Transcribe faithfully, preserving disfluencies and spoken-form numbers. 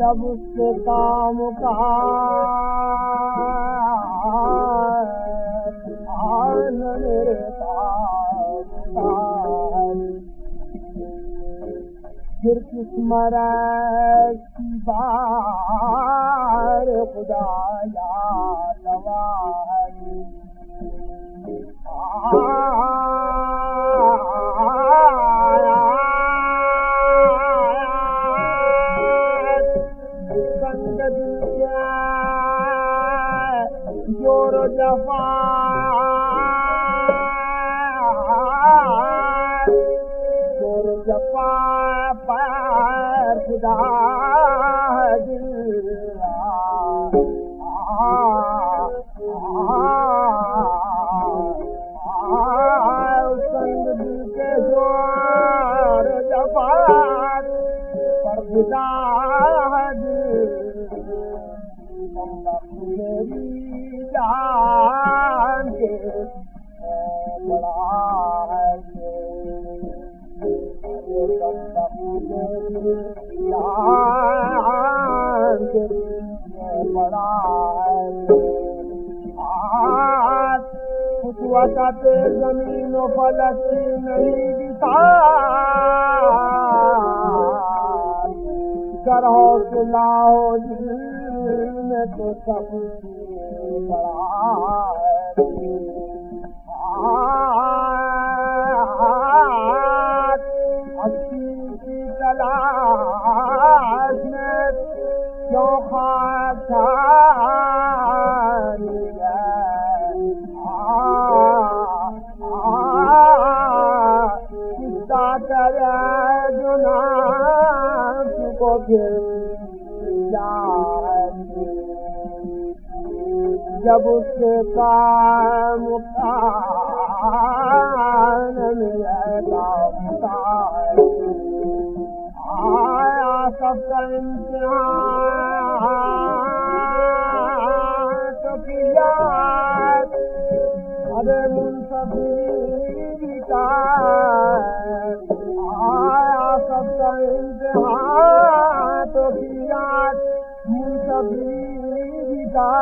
जब उसके काम का आन मेरे फिर किस्मत की बार खुदा या दवाई जोर जफा जोर जफा पर खुदा दिला संग दिल के जोर जफा पर खुदा मेरी जान के बड़ा है जान के बड़ा है आज उस वक़्त ज़मीन व फलक की नहीं दिखा कर हौसला हो दिल में तो सब बड़ा है अच्छी की तलाश में क्यों खाता किस्सा करे जुना को फिर जब उसके काम कान में आया सबका इम्तिहान तो किया अरे मुंसफी का आया सबका इम्तिहान तो किया मुंसफी का